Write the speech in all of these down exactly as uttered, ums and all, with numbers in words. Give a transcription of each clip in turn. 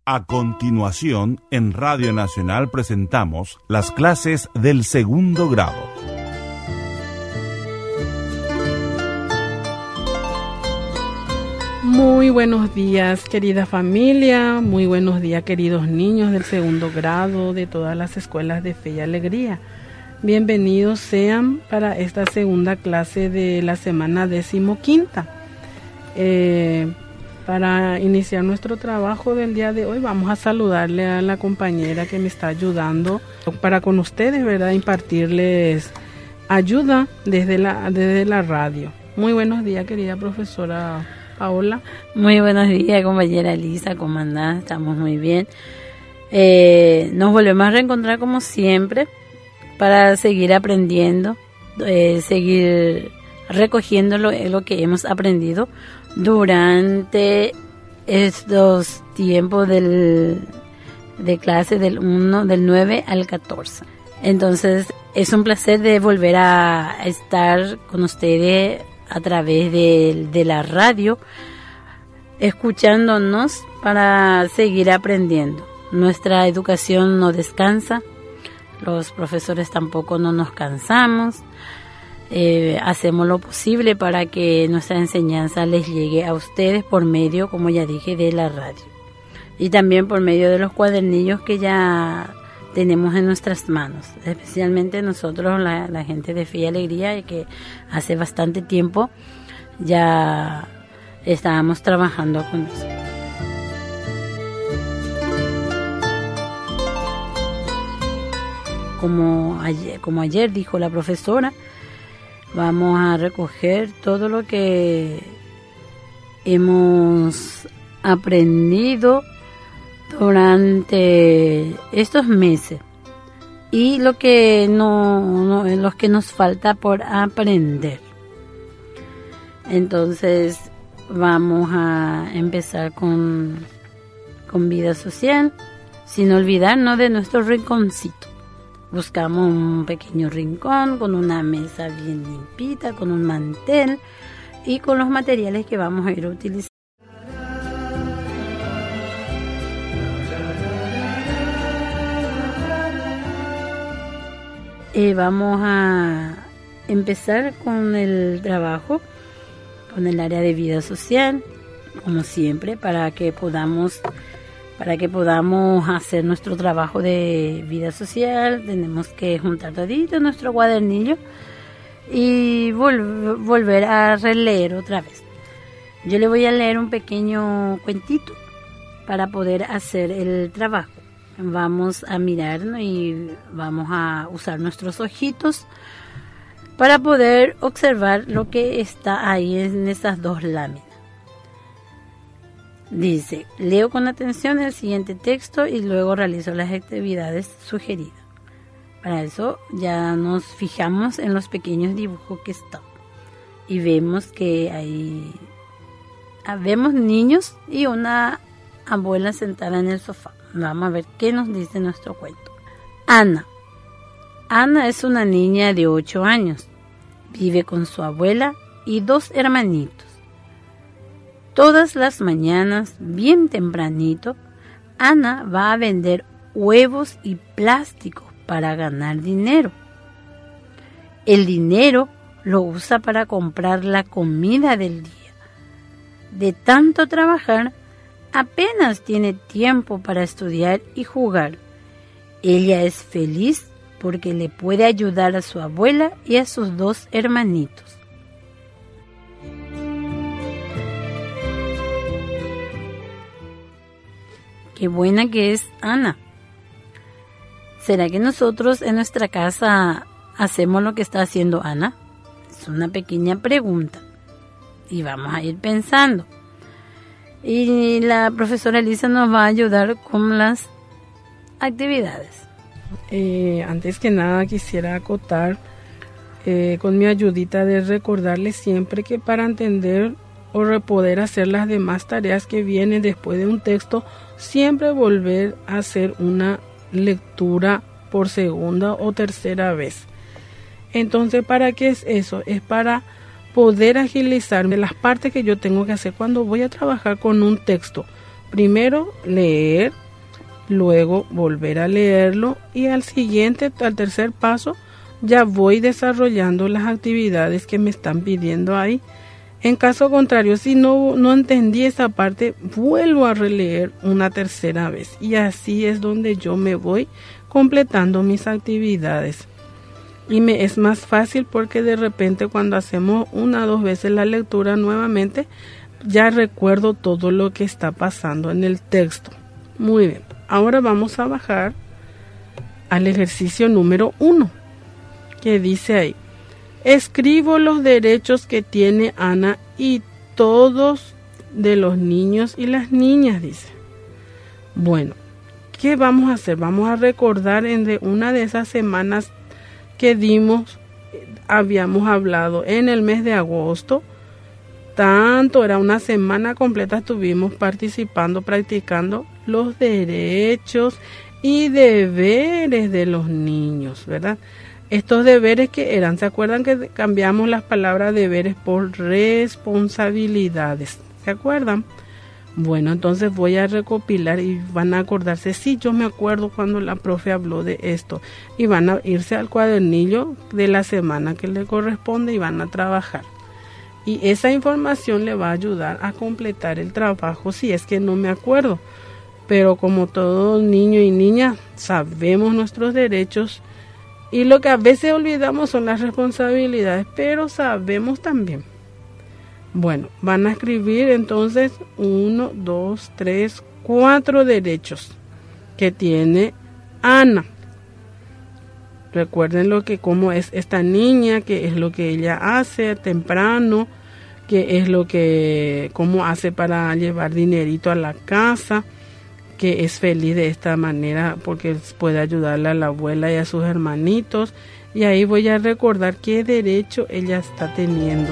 A continuación, en Radio Nacional presentamos las clases del segundo grado. Muy buenos días, querida familia, muy buenos días, queridos niños del segundo grado de todas las escuelas de Fe y Alegría. Bienvenidos sean para esta segunda clase de la semana decimoquinta. Eh, Para iniciar nuestro trabajo del día de hoy, vamos a saludarle a la compañera que me está ayudando para con ustedes, ¿verdad? Impartirles ayuda desde la, desde la radio. Muy buenos días, querida profesora Paola. Muy buenos días, compañera Elisa, ¿cómo andás? Estamos muy bien. Eh, nos volvemos a reencontrar como siempre para seguir aprendiendo, eh, seguir recogiendo lo, lo que hemos aprendido durante estos tiempos del, de clase del uno, del nueve al catorce. Entonces es un placer de volver a estar con ustedes a través de, de la radio, escuchándonos para seguir aprendiendo. Nuestra educación no descansa, los profesores tampoco no nos cansamos. Eh, hacemos lo posible para que nuestra enseñanza les llegue a ustedes por medio, como ya dije, de la radio y también por medio de los cuadernillos que ya tenemos en nuestras manos, especialmente nosotros, la, la gente de Fe y Alegría, y que hace bastante tiempo ya estábamos trabajando con eso. Como ayer, como ayer dijo la profesora, vamos a recoger todo lo que hemos aprendido durante estos meses y lo que no, no lo que nos falta por aprender. Entonces vamos a empezar con, con vida social, sin olvidarnos de nuestro rinconcito. Buscamos un pequeño rincón con una mesa bien limpita, con un mantel y con los materiales que vamos a ir a utilizar. Eh, vamos a empezar con el trabajo, con el área de vida social, como siempre, para que podamos... Para que podamos hacer nuestro trabajo de vida social, tenemos que juntar todito nuestro cuadernillo y vol- volver a releer otra vez. Yo le voy a leer un pequeño cuentito para poder hacer el trabajo. Vamos a mirarnos y vamos a usar nuestros ojitos para poder observar lo que está ahí en esas dos láminas. Dice, leo con atención el siguiente texto y luego realizo las actividades sugeridas. Para eso ya nos fijamos en los pequeños dibujos que están. Y vemos que hay... Vemos niños y una abuela sentada en el sofá. Vamos a ver qué nos dice nuestro cuento. Ana. Ana es una niña de ocho años. Vive con su abuela y dos hermanitos. Todas las mañanas, bien tempranito, Ana va a vender huevos y plásticos para ganar dinero. El dinero lo usa para comprar la comida del día. De tanto trabajar, apenas tiene tiempo para estudiar y jugar. Ella es feliz porque le puede ayudar a su abuela y a sus dos hermanitos. Qué buena que es Ana. ¿Será que nosotros en nuestra casa hacemos lo que está haciendo Ana? Es una pequeña pregunta. Y vamos a ir pensando. Y la profesora Elisa nos va a ayudar con las actividades. Eh, antes que nada quisiera acotar eh, con mi ayudita de recordarles siempre que para entender o poder hacer las demás tareas que vienen después de un texto, siempre volver a hacer una lectura por segunda o tercera vez. Entonces, ¿para qué es eso? Es para poder agilizarme las partes que yo tengo que hacer cuando voy a trabajar con un texto. primero leer, luego volver a leerlo y al siguiente, al tercer paso, ya voy desarrollando las actividades que me están pidiendo ahí. En caso contrario, si no, no entendí esa parte, vuelvo a releer una tercera vez y así es donde yo me voy completando mis actividades. Y me es más fácil porque de repente cuando hacemos una o dos veces la lectura nuevamente, ya recuerdo todo lo que está pasando en el texto. Muy bien, ahora vamos a bajar al ejercicio número uno, que dice ahí: escribo los derechos que tiene Ana y todos de los niños y las niñas, dice. Bueno, ¿qué vamos a hacer? Vamos a recordar en de una de esas semanas que dimos, habíamos hablado en el mes de agosto, tanto era una semana completa, estuvimos participando, practicando los derechos y deberes de los niños, ¿verdad? Estos deberes que eran, ¿se acuerdan que cambiamos las palabras deberes por responsabilidades? ¿Se acuerdan? Bueno, entonces voy a recopilar y van a acordarse, sí, yo me acuerdo cuando la profe habló de esto, y van a irse al cuadernillo de la semana que le corresponde y van a trabajar. Y esa información le va a ayudar a completar el trabajo si es que no me acuerdo. Pero como todo niño y niña, sabemos nuestros derechos y lo que a veces olvidamos son las responsabilidades, pero sabemos también. Bueno, van a escribir entonces uno, dos, tres, cuatro derechos que tiene Ana. Recuerden lo que cómo es esta niña, qué es lo que ella hace temprano, qué es lo que cómo hace para llevar dinerito a la casa, que es feliz de esta manera porque puede ayudarle a la abuela y a sus hermanitos. Y ahí voy a recordar qué derecho ella está teniendo.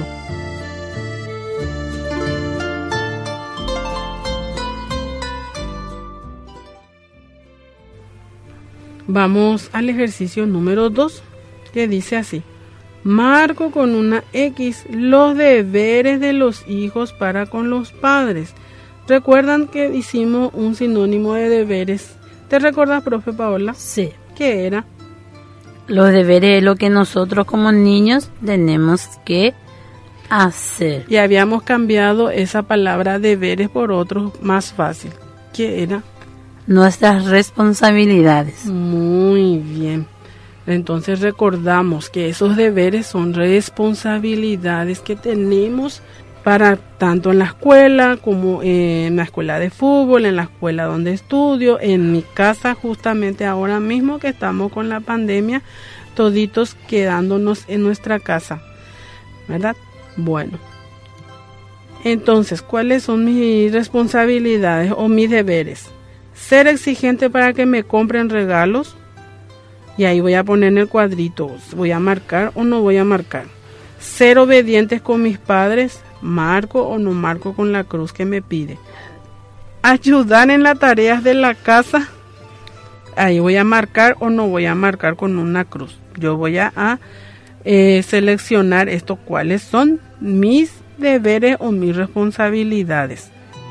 Vamos al ejercicio número dos, que dice así: marco con una X los deberes de los hijos para con los padres. ¿Recuerdan que hicimos un sinónimo de deberes? ¿Te recuerdas, profe Paola? Sí. ¿Qué era? Los deberes es lo que nosotros como niños tenemos que hacer. Y habíamos cambiado esa palabra deberes por otro más fácil. ¿Qué era? Nuestras responsabilidades. Muy bien. Entonces recordamos que esos deberes son responsabilidades que tenemos para tanto en la escuela como en la escuela de fútbol, en la escuela donde estudio, en mi casa justamente ahora mismo que estamos con la pandemia, toditos quedándonos en nuestra casa, ¿verdad? Bueno, entonces, ¿cuáles son mis responsabilidades o mis deberes? Ser exigente para que me compren regalos, y ahí voy a poner en el cuadrito, ¿voy a marcar o no voy a marcar? Ser obedientes con mis padres, ¿marco o no marco con la cruz que me pide? Ayudar en las tareas de la casa, ahí voy a marcar o no voy a marcar con una cruz. Yo voy a, a eh, seleccionar esto, cuáles son mis deberes o mis responsabilidades.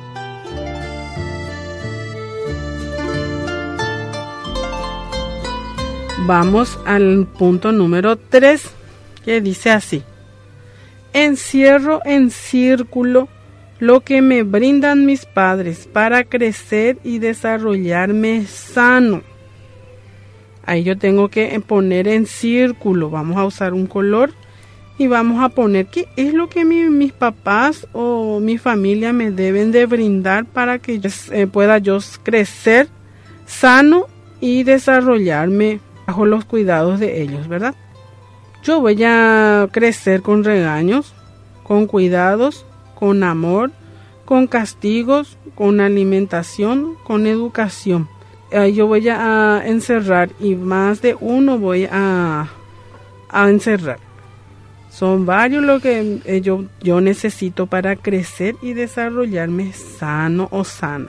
Vamos al punto número tres, que dice así: encierro en círculo lo que me brindan mis padres para crecer y desarrollarme sano. Ahí yo tengo que poner en círculo, vamos a usar un color y vamos a poner qué es lo que mi, mis papás o mi familia me deben de brindar para que yo, eh, pueda yo crecer sano y desarrollarme bajo los cuidados de ellos, ¿verdad? Yo voy a crecer con regaños, con cuidados, con amor, con castigos, con alimentación, con educación. Eh, yo voy a encerrar y más de uno voy a, a encerrar. Son varios lo que eh, yo, yo necesito para crecer y desarrollarme sano o sana.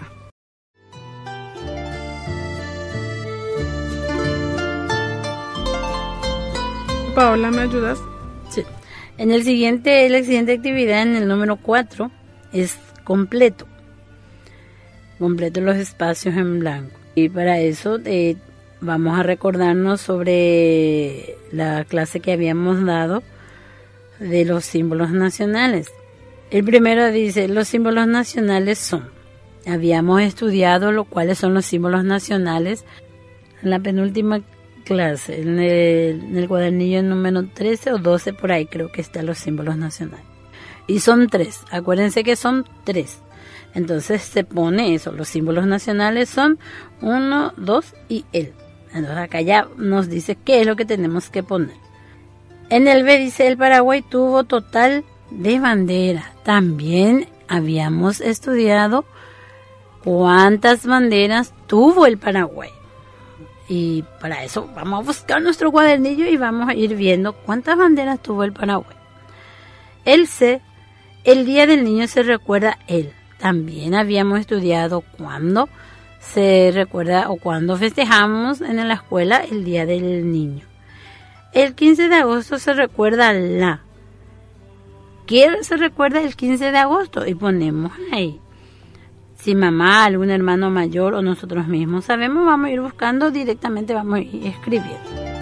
Paola, ¿me ayudas? Sí. En el siguiente, la siguiente actividad, en el número cuatro, es completo. completen los espacios en blanco. Y para eso eh, vamos a recordarnos sobre la clase que habíamos dado de los símbolos nacionales. El primero dice, los símbolos nacionales son, habíamos estudiado lo cuáles son los símbolos nacionales en la penúltima clase, en el, en el cuadernillo número trece o doce, por ahí creo que están los símbolos nacionales. Y son tres, acuérdense que son tres. Entonces se pone eso, los símbolos nacionales son uno, dos y el. Entonces acá ya nos dice qué es lo que tenemos que poner. En el B dice, el Paraguay tuvo total de bandera. También habíamos estudiado cuántas banderas tuvo el Paraguay. Y para eso vamos a buscar nuestro cuadernillo y vamos a ir viendo cuántas banderas tuvo el Paraguay. El C, el Día del Niño se recuerda él. También habíamos estudiado cuándo se recuerda o cuándo festejamos en la escuela el Día del Niño. El quince de agosto se recuerda la. ¿Qué se recuerda el quince de agosto? Y ponemos ahí. Si mamá, algún hermano mayor o nosotros mismos sabemos, vamos a ir buscando directamente, vamos a ir escribiendo.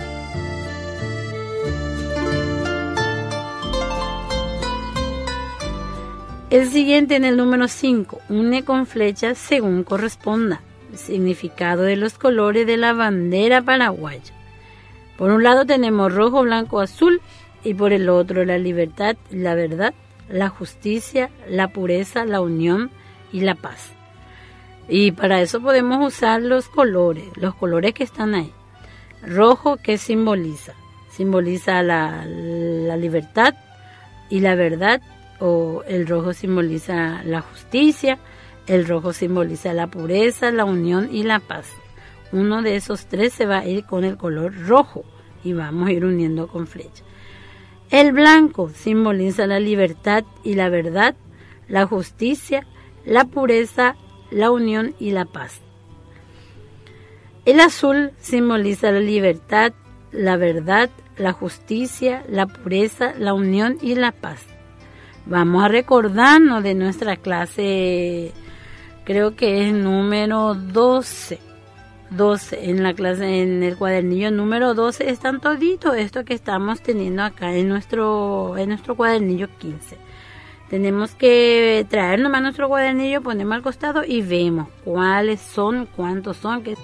El siguiente, en el número cinco, une con flechas según corresponda. El significado de los colores de la bandera paraguaya. Por un lado tenemos rojo, blanco, azul, y por el otro la libertad, la verdad, la justicia, la pureza, la unión y la paz. Y para eso podemos usar los colores, los colores que están ahí. Rojo, ¿qué simboliza? Simboliza la, la libertad y la verdad, o el rojo simboliza la justicia, el rojo simboliza la pureza, la unión y la paz. Uno de esos tres se va a ir con el color rojo y vamos a ir uniendo con flecha. El blanco simboliza la libertad y la verdad, la justicia, la pureza, la unión y la paz. El azul simboliza la libertad, la verdad, la justicia, la pureza, la unión y la paz. Vamos a recordarnos de nuestra clase, creo que es número doce. doce, en la clase, en el cuadernillo número doce están toditos esto que estamos teniendo acá en nuestro, en nuestro cuadernillo quince. Tenemos que traer nomás nuestro cuadernillo, ponemos al costado y vemos cuáles son, cuántos son. Que...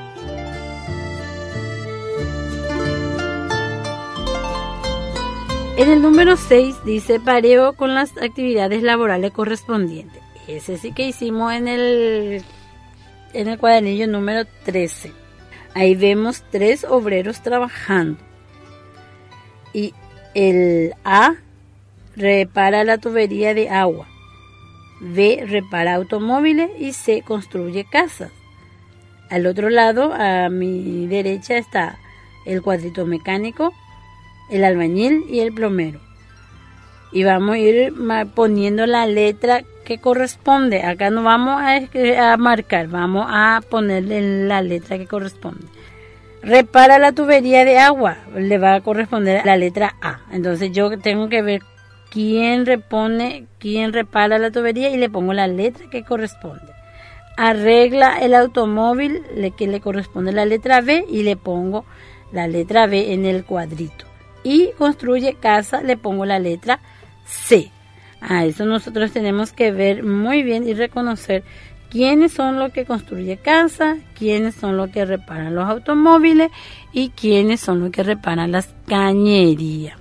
En el número seis dice pareo con las actividades laborales correspondientes. Ese sí que hicimos en el, en el cuadernillo número trece. Ahí vemos tres obreros trabajando. Y el A repara la tubería de agua, B repara automóviles y C construye casas. Al otro lado, a mi derecha, está el cuadrito mecánico, el albañil y el plomero. Y vamos a ir poniendo la letra que corresponde. Acá no vamos a, a marcar, vamos a ponerle la letra que corresponde. Repara la tubería de agua, le va a corresponder la letra A. Entonces yo tengo que ver quién repone, quién repara la tubería y le pongo la letra que corresponde. Arregla el automóvil, le, que le corresponde la letra B y le pongo la letra B en el cuadrito. Y construye casa, le pongo la letra C. A eso nosotros tenemos que ver muy bien y reconocer quiénes son los que construyen casa, quiénes son los que reparan los automóviles y quiénes son los que reparan las cañerías.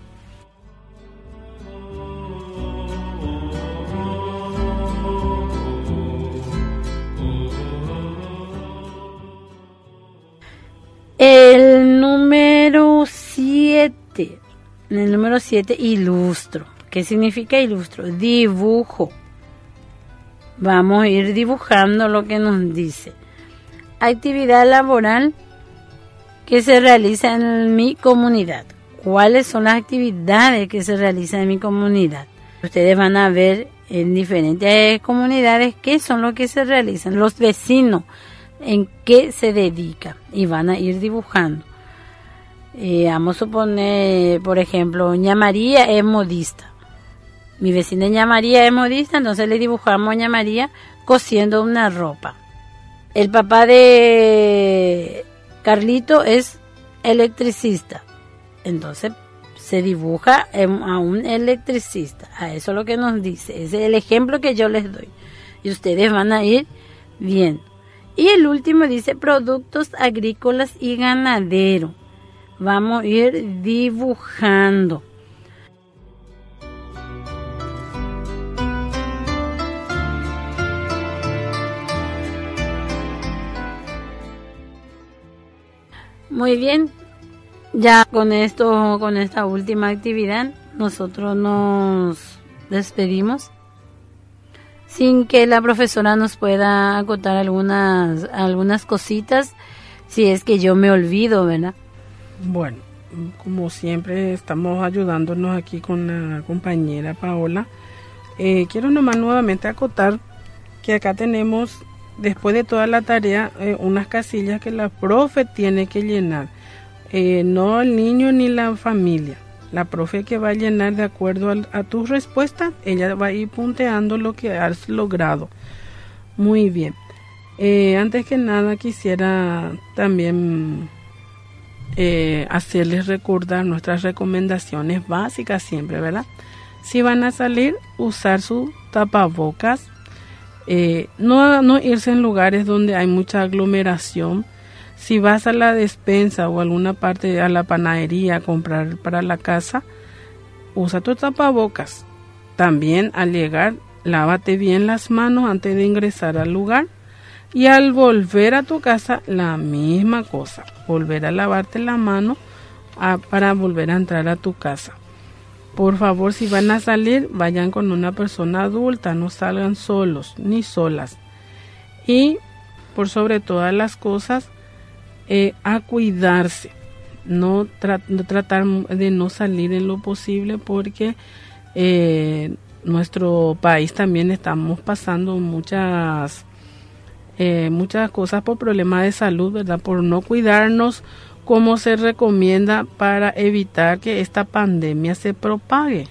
El número siete, en el número siete, ilustro. ¿Qué significa ilustro? Dibujo. Vamos a ir dibujando lo que nos dice. Actividad laboral que se realiza en mi comunidad. ¿Cuáles son las actividades que se realizan en mi comunidad? Ustedes van a ver en diferentes comunidades qué son lo que se realizan. Los vecinos, en qué se dedican y van a ir dibujando. Eh, vamos a suponer, por ejemplo, Doña María es modista. Mi vecina Doña María es modista, entonces le dibujamos a Doña María cosiendo una ropa. el papá de Carlito es electricista. Entonces se dibuja a un electricista. A eso es lo que nos dice. Ese es el ejemplo que yo les doy. Y ustedes van a ir viendo. Y el último dice productos agrícolas y ganadero. Vamos a ir dibujando. Muy bien, ya con esto, con esta última actividad, nosotros nos despedimos sin que la profesora nos pueda acotar algunas, algunas cositas, si es que yo me olvido, ¿verdad? Bueno, como siempre estamos ayudándonos aquí con la compañera Paola. Eh, quiero nomás nuevamente acotar que acá tenemos, después de toda la tarea, eh, unas casillas que la profe tiene que llenar. Eh, no el niño ni la familia. La profe que va a llenar de acuerdo a, a tus respuestas, ella va a ir punteando lo que has logrado. Muy bien. Eh, antes que nada quisiera también eh, hacerles recordar nuestras recomendaciones básicas siempre, ¿verdad? Si van a salir, usar su tapabocas. Eh, no, no irse en lugares donde hay mucha aglomeración. Si vas a la despensa o alguna parte, a la panadería a comprar para la casa, usa tu tapabocas. También al llegar, lávate bien las manos antes de ingresar al lugar. Y al volver a tu casa, la misma cosa. Volver a lavarte la mano a, para volver a entrar a tu casa. Por favor, si van a salir, vayan con una persona adulta, no salgan solos ni solas. Y por sobre todas las cosas, eh, a cuidarse, no, tra- no tratar de no salir en lo posible porque eh, nuestro país también estamos pasando muchas, eh, muchas cosas por problemas de salud, ¿verdad? Por no cuidarnos como se recomienda para evitar que esta pandemia se propague.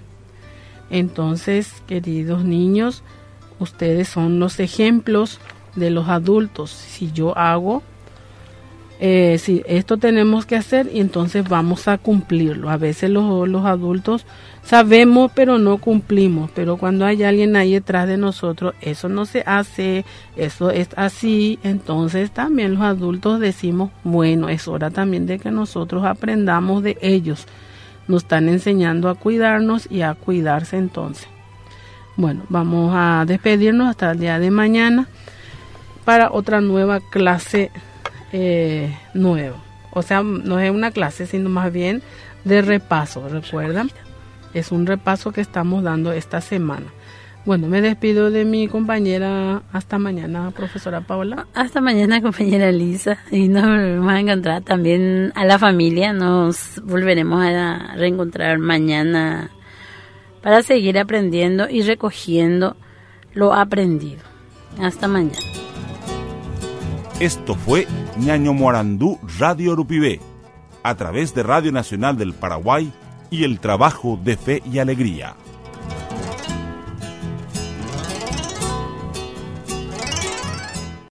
Entonces, queridos niños, ustedes son los ejemplos de los adultos. Si yo hago, eh, si esto tenemos que hacer, y entonces vamos a cumplirlo. A veces los, los adultos sabemos, pero no cumplimos. Pero cuando hay alguien ahí detrás de nosotros, eso no se hace, eso es así. Entonces también los adultos decimos, bueno, es hora también de que nosotros aprendamos de ellos. Nos están enseñando a cuidarnos y a cuidarse entonces. Bueno, vamos a despedirnos hasta el día de mañana para otra nueva clase eh, nueva. O sea, no es una clase, sino más bien de repaso, ¿recuerdan? Es un repaso que estamos dando esta semana. Bueno, me despido de mi compañera. Hasta mañana, profesora Paola. Hasta mañana, compañera Lisa. Y nos volvemos a encontrar también a la familia. Nos volveremos a reencontrar mañana para seguir aprendiendo y recogiendo lo aprendido. Hasta mañana. Esto fue Ñaño Morandú Radio Urupibé, a través de Radio Nacional del Paraguay y el trabajo de fe y alegría.